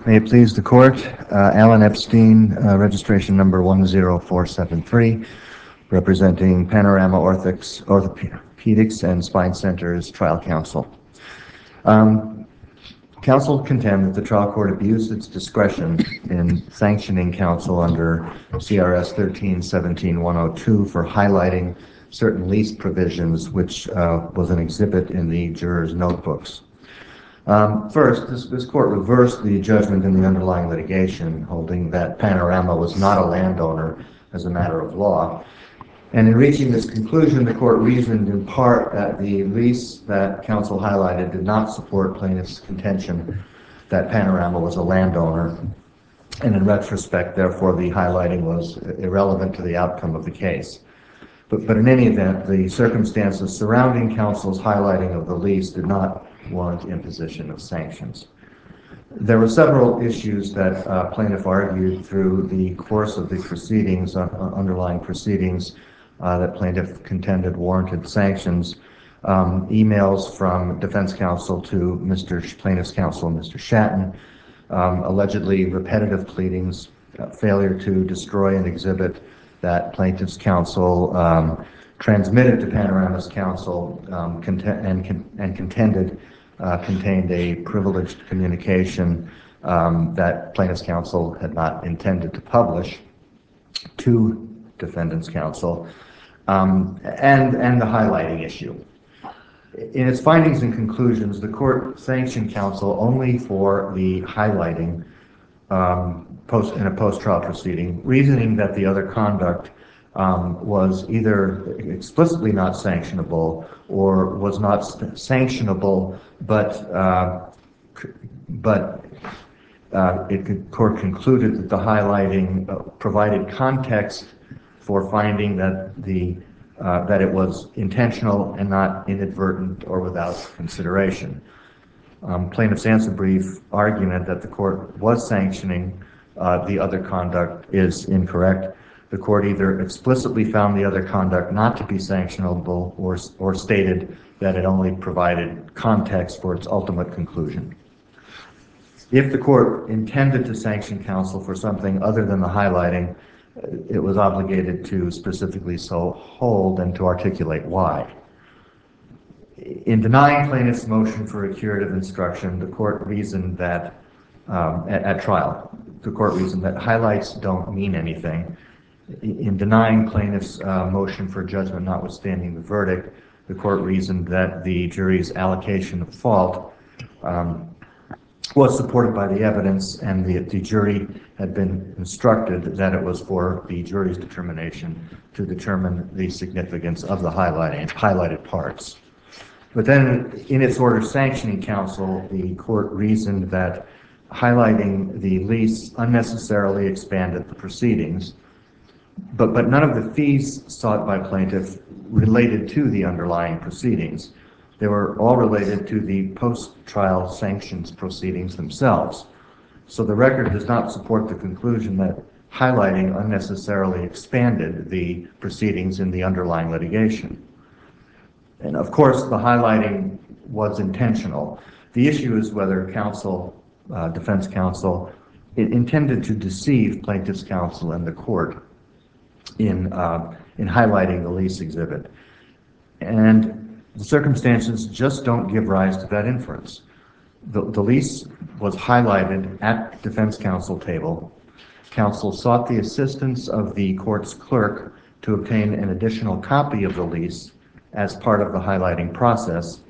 May it please the court, Alan Epstein, registration number 10473, representing Panorama Orthopedics and Spine Center's trial counsel. Counsel contend that the trial court abused its discretion in sanctioning counsel under CRS 13-17-102 for highlighting certain lease provisions, which was an exhibit in the jurors' notebooks. First, this court reversed the judgment in the underlying litigation, holding that Panorama was not a landowner as a matter of law. And in reaching this conclusion, the court reasoned in part that the lease that counsel highlighted did not support plaintiff's contention that Panorama was a landowner. And in retrospect, therefore, the highlighting was irrelevant to the outcome of the case. But in any event, the circumstances surrounding counsel's highlighting of the lease did not warrant imposition of sanctions. There were several issues that plaintiff argued through the course of the proceedings, underlying proceedings, that plaintiff contended warranted sanctions. Emails from defense counsel to plaintiff's counsel, Mr. Shatton, allegedly repetitive pleadings, failure to destroy an exhibit that plaintiff's counsel transmitted to Panorama's counsel and contended contained a privileged communication that plaintiff's counsel had not intended to publish to defendant's counsel, and the highlighting issue. In its findings and conclusions, the court sanctioned counsel only for the highlighting in a post-trial proceeding, reasoning that the other conduct was either explicitly not sanctionable or was not sanctionable, but the court concluded that the highlighting provided context for finding that that it was intentional and not inadvertent or without consideration. Plaintiff's answer brief argument that the court was sanctioning the other conduct is incorrect. The court either explicitly found the other conduct not to be sanctionable or stated that it only provided context for its ultimate conclusion. If the court intended to sanction counsel for something other than the highlighting, it was obligated to specifically so hold and to articulate why. In denying plaintiff's motion for a curative instruction, the court reasoned that, at trial, the court reasoned that highlights don't mean anything. In denying plaintiff's motion for judgment notwithstanding the verdict, the court reasoned that the jury's allocation of fault was supported by the evidence, and the jury had been instructed that it was for the jury's determination to determine the significance of the highlighted parts. But then, in its order sanctioning counsel, the court reasoned that highlighting the lease unnecessarily expanded the proceedings, but none of the fees sought by plaintiff related to the underlying proceedings. They were all related to the post-trial sanctions proceedings themselves. So the record does not support the conclusion that highlighting unnecessarily expanded the proceedings in the underlying litigation. And of course, the highlighting was intentional. The issue is whether counsel, defense counsel, intended to deceive plaintiff's counsel and the court in highlighting the lease exhibit. And the circumstances just don't give rise to that inference. The lease was highlighted at defense counsel table. Counsel sought the assistance of the court's clerk to obtain an additional copy of the lease as part of the highlighting process.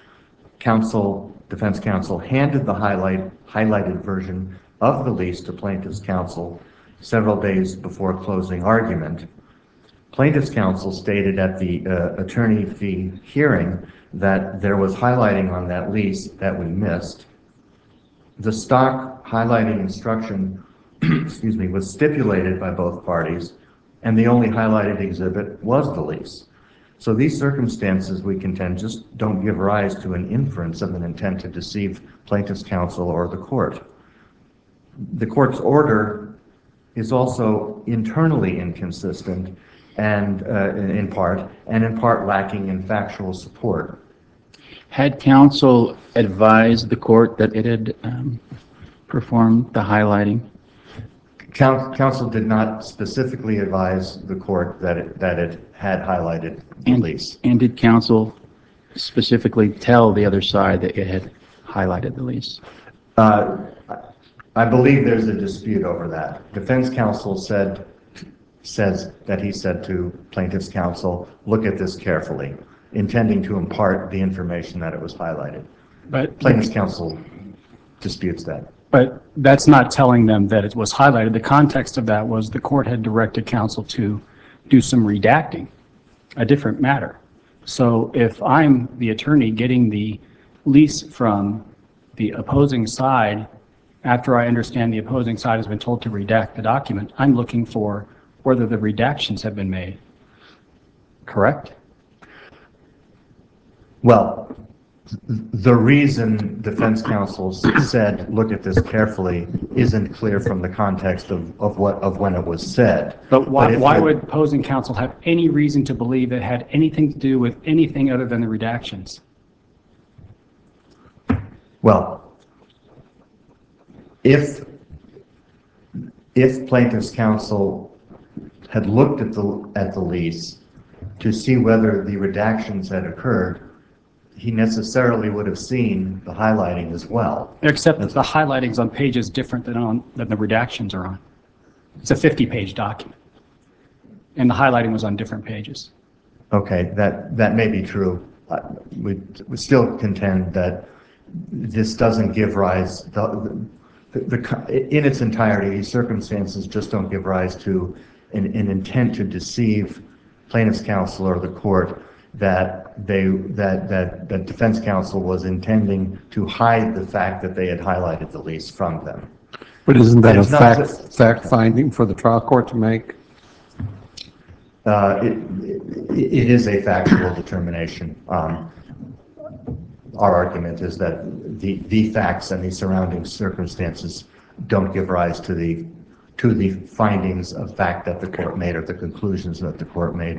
Defense counsel handed the highlighted version of the lease to plaintiff's counsel several days before closing argument. Plaintiff's counsel stated at the attorney fee hearing that there was highlighting on that lease that we missed. The stock highlighting instruction was stipulated by both parties, and the only highlighted exhibit was the lease. So these circumstances, we contend, just don't give rise to an inference of an intent to deceive plaintiff's counsel or the court. The court's order is also internally inconsistent and in part lacking in factual support. Had counsel advised the court that it had perform the highlighting? Counsel did not specifically advise the court that it had highlighted the lease. And did counsel specifically tell the other side that it had highlighted the lease? I believe there's a dispute over that. Defense counsel says that he said to plaintiff's counsel, look at this carefully, intending to impart the information that it was highlighted. But plaintiff's counsel disputes that. But that's not telling them that it was highlighted. The context of that was the court had directed counsel to do some redacting, a different matter. So if I'm the attorney getting the lease from the opposing side, after I understand the opposing side has been told to redact the document, I'm looking for whether the redactions have been made. Correct? Well, the reason defense counsel said, look at this carefully, isn't clear from the context of when it was said. But why would opposing counsel have any reason to believe it had anything to do with anything other than the redactions? Well, if plaintiff's counsel had looked at the lease to see whether the redactions had occurred, he necessarily would have seen the highlighting as well. Except that the highlighting's on pages different than the redactions are on. It's a 50-page document, and the highlighting was on different pages. Okay, that may be true. We still contend that this doesn't give rise, in its entirety, these circumstances just don't give rise to an intent to deceive plaintiff's counsel or the court that defense counsel was intending to hide the fact that they had highlighted the lease from them. But isn't that a fact finding for the trial court to make? It is a factual determination. Our argument is that the facts and the surrounding circumstances don't give rise to the findings of fact that the court made or the conclusions that the court made.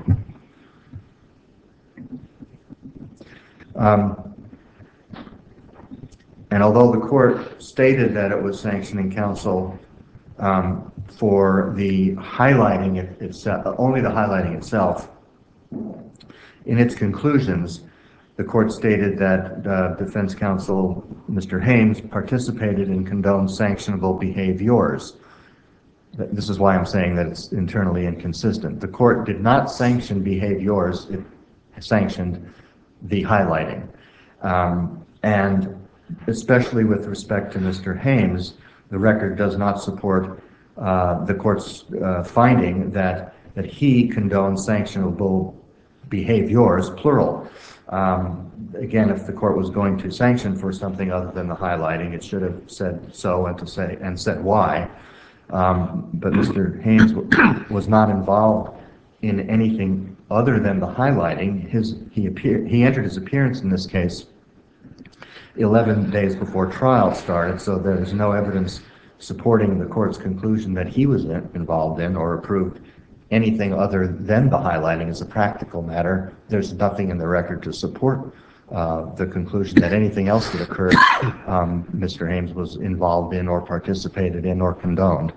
And although the court stated that it was sanctioning counsel for the highlighting itself, only the highlighting itself, in its conclusions, the court stated that defense counsel, Mr. Hames, participated in condoned sanctionable behaviors. This is why I'm saying that it's internally inconsistent. The court did not sanction behaviors, it sanctioned the highlighting. And especially with respect to Mr. Hames, the record does not support the court's finding that he condoned sanctionable behaviors, plural. Again, if the court was going to sanction for something other than the highlighting, it should have said so and said why. But Mr. Hames was not involved in anything other than the highlighting. He entered his appearance in this case 11 days before trial started, so there's no evidence supporting the court's conclusion that he was involved in or approved anything other than the highlighting. As a practical matter, there's nothing in the record to support the conclusion that anything else that occurred Mr. Hames was involved in or participated in or condoned.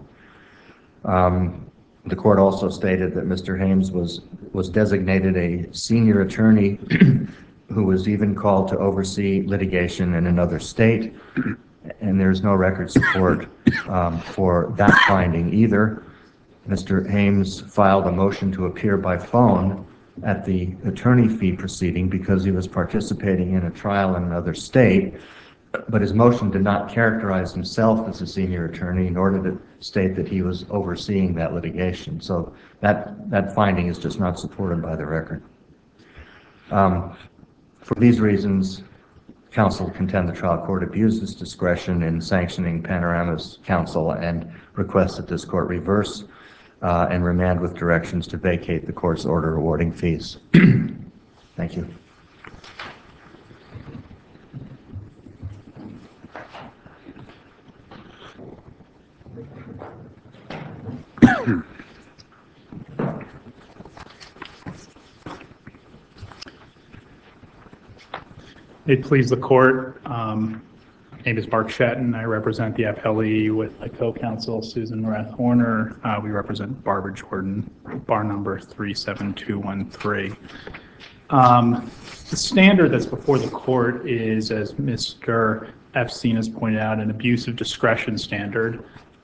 The court also stated that Mr. Hames was designated a senior attorney who was even called to oversee litigation in another state, and there's no record support for that finding either. Mr. Hames filed a motion to appear by phone at the attorney fee proceeding because he was participating in a trial in another state, but his motion did not characterize himself as a senior attorney, nor did it state that he was overseeing that litigation. So that finding is just not supported by the record. For these reasons, counsel contend the trial court abused its discretion in sanctioning Panorama's counsel and request that this court reverse and remand with directions to vacate the court's order awarding fees. Thank you. May it please the court. name is Mark Shetton. I represent the FLE with my co-counsel, Susan Rath Horner. We represent Barbara Jordan, bar number 37213. The standard that's before the court is, as Mr. Epstein has pointed out, an abuse of discretion standard.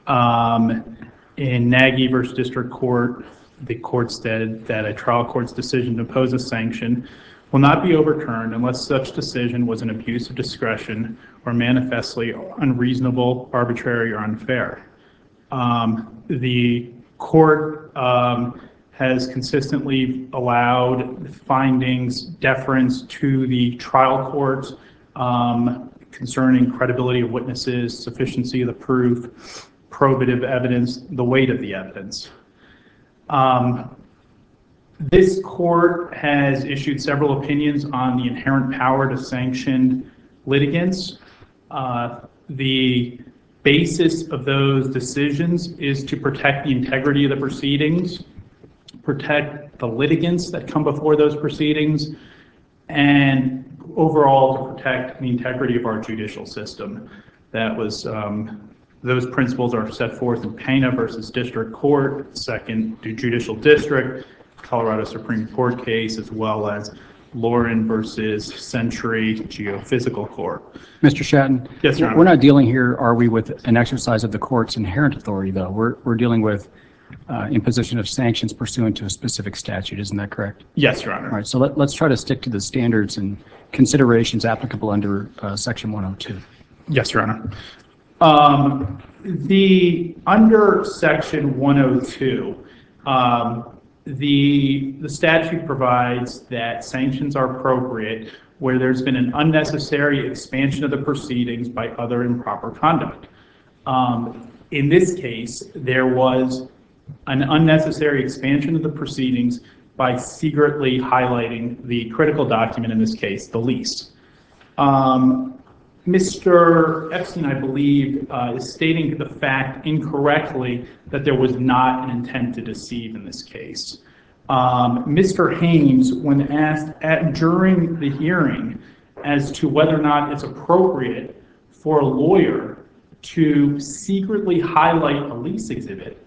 In Nagy versus District Court, the court said that a trial court's decision to impose a sanction will not be overturned unless such decision was an abuse of discretion or manifestly unreasonable, arbitrary, or unfair. The court has consistently allowed findings deference to the trial court concerning credibility of witnesses, sufficiency of the proof, probative evidence, the weight of the evidence. This court has issued several opinions on the inherent power to sanction litigants. The basis of those decisions is to protect the integrity of the proceedings, protect the litigants that come before those proceedings, and overall to protect the integrity of our judicial system. That was, those principles are set forth in Pena versus District Court, Second Judicial District, Colorado Supreme Court case, as well as Lauren versus Century Geophysical Court. Mr. Shatton? Yes, Your Honor. We're not dealing here, are we, with an exercise of the court's inherent authority, though? We're dealing with imposition of sanctions pursuant to a specific statute, isn't that correct? Yes, Your Honor. All right, so let's try to stick to the standards and considerations applicable under Section 102. Yes, Your Honor. Under Section 102, the statute provides that sanctions are appropriate where there's been an unnecessary expansion of the proceedings by other improper conduct. In this case, there was an unnecessary expansion of the proceedings by secretly highlighting the critical document, in this case, the lease. Mr. Epstein, I believe, is stating the fact incorrectly that there was not an intent to deceive in this case. Mr. Haynes, when asked during the hearing as to whether or not it's appropriate for a lawyer to secretly highlight a lease exhibit,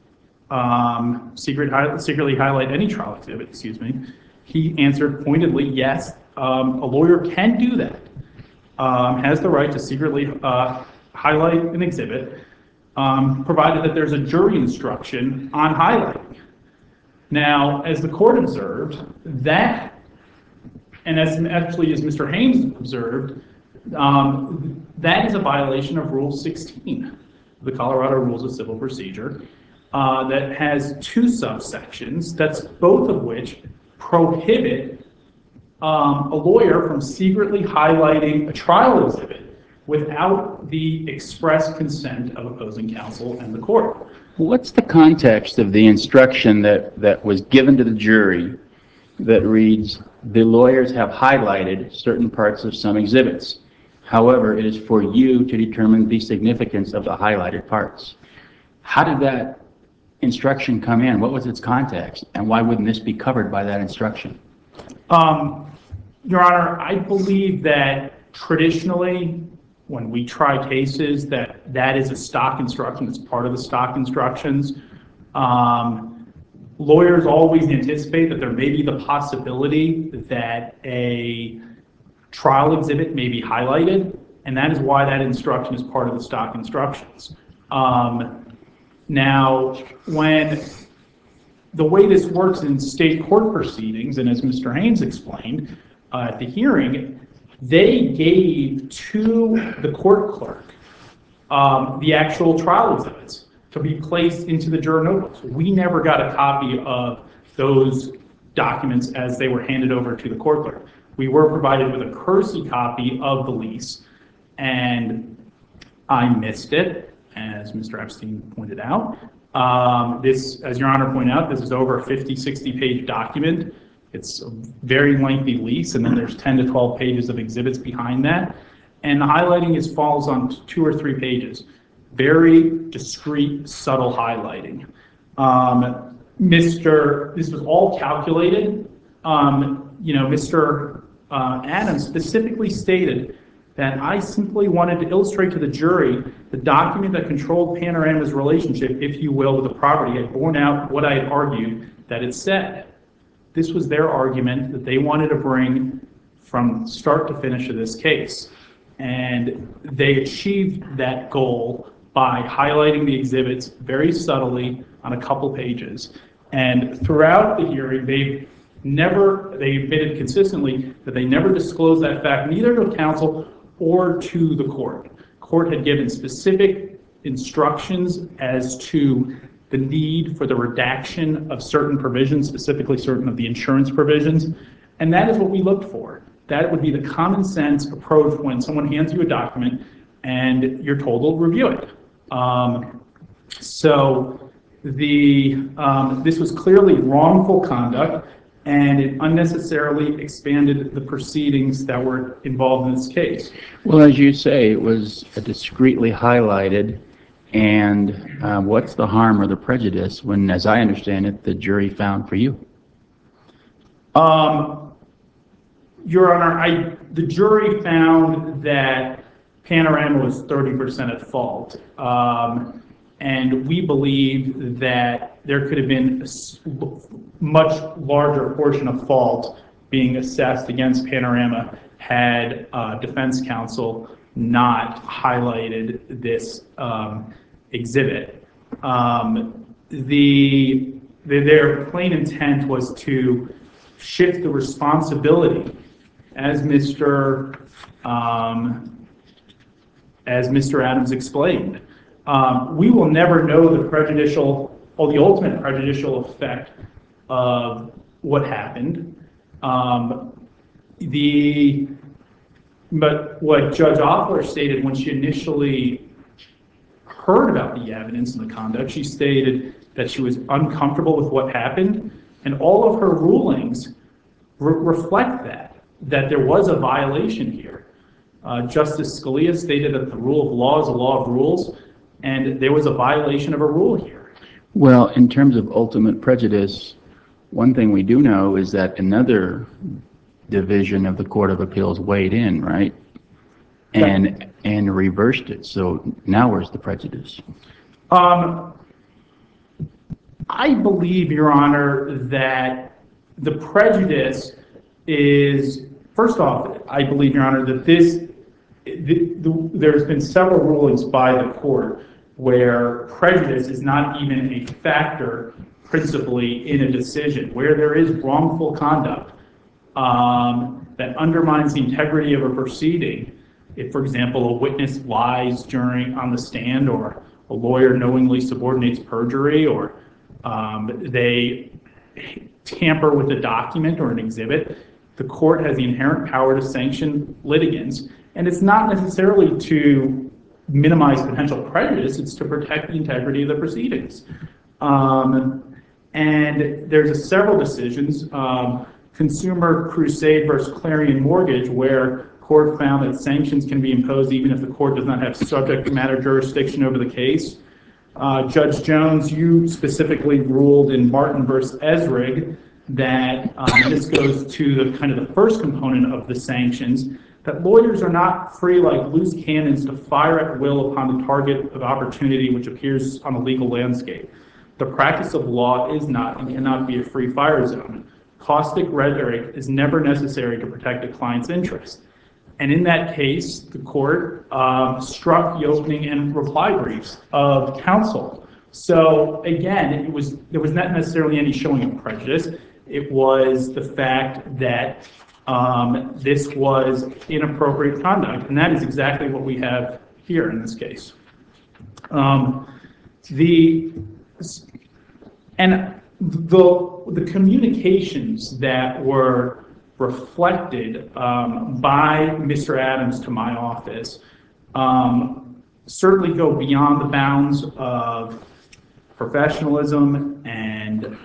secretly highlight any trial exhibit, excuse me, he answered pointedly, yes, a lawyer can do that. Has the right to secretly highlight an exhibit, provided that there's a jury instruction on highlighting. Now, as the court observed, that, and as Mr. Haynes observed, that is a violation of Rule 16, the Colorado Rules of Civil Procedure, that has two subsections, that's both of which prohibit a lawyer from secretly highlighting a trial exhibit without the express consent of opposing counsel and the court. What's the context of the instruction that was given to the jury that reads, the lawyers have highlighted certain parts of some exhibits. However, it is for you to determine the significance of the highlighted parts. How did that instruction come in? What was its context? And why wouldn't this be covered by that instruction? Your Honor, I believe that traditionally, when we try cases, that is a stock instruction. It's part of the stock instructions. Lawyers always anticipate that there may be the possibility that a trial exhibit may be highlighted, and that is why that instruction is part of the stock instructions. Now, when the way this works in state court proceedings, and as Mr. Haynes explained at the hearing, they gave to the court clerk the actual trial exhibits to be placed into the juror notebooks. We never got a copy of those documents as they were handed over to the court clerk. We were provided with a courtesy copy of the lease, and I missed it, as Mr. Epstein pointed out. This, as Your Honor pointed out, this is over a 50, 60-page document. It's a very lengthy lease, and then there's 10 to 12 pages of exhibits behind that. And the highlighting falls on 2 or 3 pages. Very discreet, subtle highlighting. This was all calculated. Mr. Adams specifically stated that I simply wanted to illustrate to the jury the document that controlled Panorama's relationship, if you will, with the property had borne out what I had argued that it said. This was their argument that they wanted to bring from start to finish of this case. And they achieved that goal by highlighting the exhibits very subtly on a couple pages. And throughout the hearing, they admitted consistently that they never disclosed that fact, neither to counsel or to the court. Court had given specific instructions as to the need for the redaction of certain provisions, specifically certain of the insurance provisions. And that is what we looked for. That would be the common sense approach when someone hands you a document and you're told to review it. This was clearly wrongful conduct, and it unnecessarily expanded the proceedings that were involved in this case. Well, as you say, it was discreetly highlighted, and what's the harm or the prejudice when, as I understand it, the jury found for you? Your Honor, the jury found that Panorama was 30% at fault, and we believe that there could have been a much larger portion of fault being assessed against Panorama had defense counsel not highlighted this exhibit. Their plain intent was to shift the responsibility, as Mr. Adams explained. We will never know the ultimate prejudicial effect of what happened. But what Judge Offler stated when she initially heard about the evidence and the conduct, she stated that she was uncomfortable with what happened, and all of her rulings reflect that there was a violation here. Justice Scalia stated that the rule of law is a law of rules, and there was a violation of a rule here. Well, in terms of ultimate prejudice, one thing we do know is that another division of the Court of Appeals weighed in, right? And reversed it. So now where's the prejudice? I believe, Your Honor, that the prejudice is, first off, I believe, Your Honor, that there's been several rulings by the court where prejudice is not even a factor principally in a decision, where there is wrongful conduct that undermines the integrity of a proceeding. If, for example, a witness lies on the stand, or a lawyer knowingly subordinates perjury, or they tamper with a document or an exhibit, the court has the inherent power to sanction litigants. And it's not necessarily to minimize potential prejudice, it's to protect the integrity of the proceedings. And there's several decisions, Consumer Crusade versus Clarion Mortgage, where court found that sanctions can be imposed even if the court does not have subject matter jurisdiction over the case. Judge Jones, you specifically ruled in Martin versus Esrig that this goes to the first component of the sanctions, that lawyers are not free like loose cannons to fire at will upon the target of opportunity which appears on the legal landscape. The practice of law is not and cannot be a free fire zone. Caustic rhetoric is never necessary to protect a client's interest. And in that case, the court struck the opening and reply briefs of counsel. So again, there was not necessarily any showing of prejudice. It was the fact that this was inappropriate conduct, and that is exactly what we have here in this case. The communications that were reflected by Mr. Adams to my office certainly go beyond the bounds of professionalism and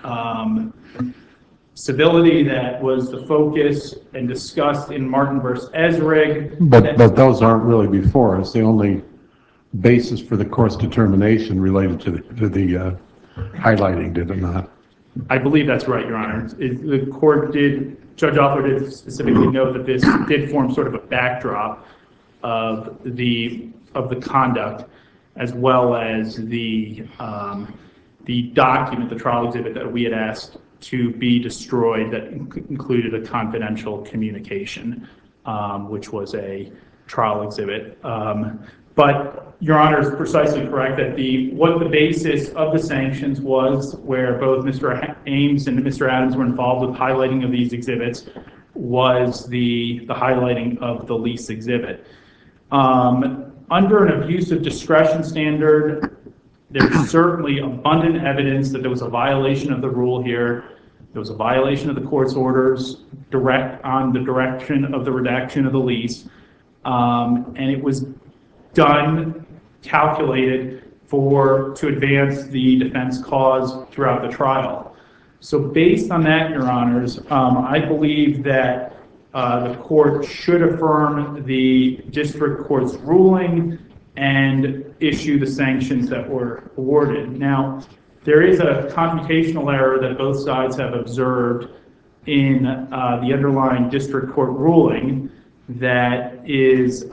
civility that was the focus and discussed in Martin versus Esrig. But those aren't really before us. The only basis for the court's determination related to the highlighting, did it not? I believe that's right, Your Honor. The court did, Judge Offler did specifically note that this did form sort of a backdrop. of the conduct, as well as the document, the trial exhibit that we had asked to be destroyed that included a confidential communication, which was a trial exhibit. But Your Honor is precisely correct that what the basis of the sanctions was, where both Mr. Ames and Mr. Adams were involved with highlighting of these exhibits, was the highlighting of the lease exhibit. Under an abuse of discretion standard, there's certainly abundant evidence that there was a violation of the rule here. There was a violation of the court's orders on the direction of the redaction of the lease, and it was done, calculated to advance the defense cause throughout the trial. So based on that, Your Honors, I believe that the court should affirm the district court's ruling and issue the sanctions that were awarded. Now, there is a computational error that both sides have observed in the underlying district court ruling that is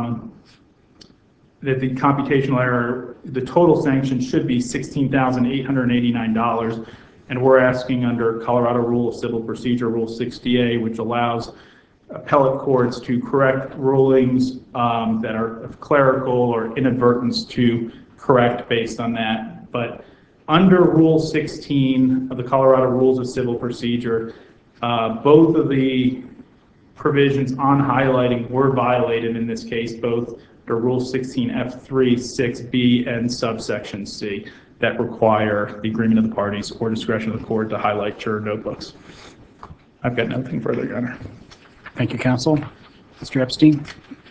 that the computational error, the total sanction should be $16,889, and we're asking under Colorado Rule of Civil Procedure, Rule 60A, which allows appellate courts to correct rulings that are of clerical or inadvertence to correct based on that. But under Rule 16 of the Colorado Rules of Civil Procedure, both of the provisions on highlighting were violated in this case, both under Rule 16F3, 6B, and subsection C that require the agreement of the parties or discretion of the court to highlight juror notebooks. I've got nothing further, Your Honor. Thank you, counsel. Mr. Epstein?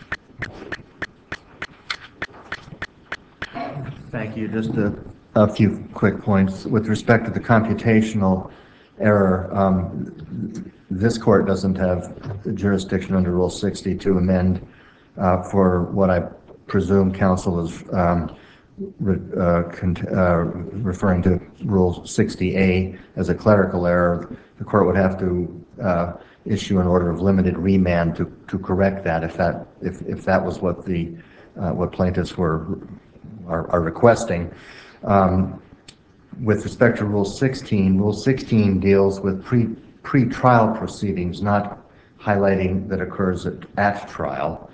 Thank you. Just a few quick points. With respect to the computational error, this court doesn't have jurisdiction under Rule 60 to amend for what I presume counsel is referring to Rule 60A as a clerical error. The court would have to issue an order of limited remand to correct that if that was what what plaintiffs are requesting. With respect to Rule 16 deals with pre-trial proceedings, not highlighting that occurs at trial.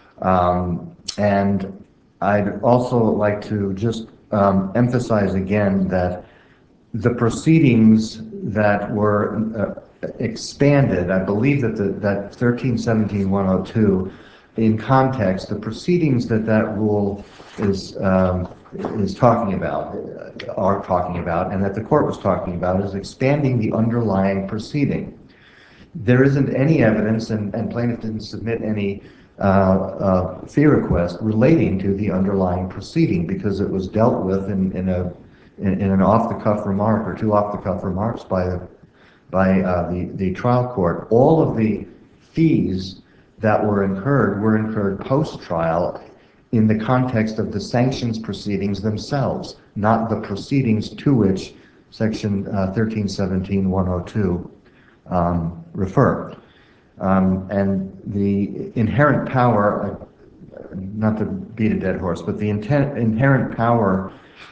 And I'd also like to just emphasize again that the proceedings that were expanded, I believe that that 1317-102, in context, the proceedings that rule is talking about, and that the court was talking about, is expanding the underlying proceeding. There isn't any evidence, and plaintiff didn't submit any fee request relating to the underlying proceeding because it was dealt with in an off-the-cuff remark or two off-the-cuff remarks by the trial court. All of the fees that were incurred post-trial in the context of the sanctions proceedings themselves, not the proceedings to which Section 1317-102 refer. And the inherent power, not to beat a dead horse, but the inherent power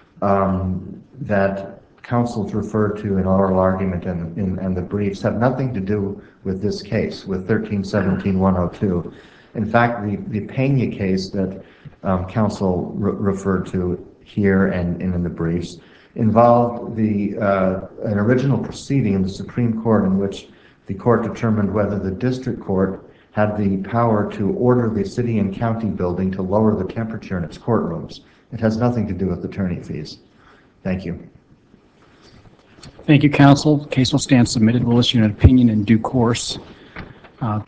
that counsels refer to in oral argument and the briefs have nothing to do with this case, with 1317-102. In fact, the Pena case that counsel referred to here and in the briefs involved an original proceeding in the Supreme Court in which the court determined whether the district court had the power to order the city and county building to lower the temperature in its courtrooms. It has nothing to do with attorney fees. Thank you. Thank you, counsel. The case will stand submitted. We'll issue an opinion in due course.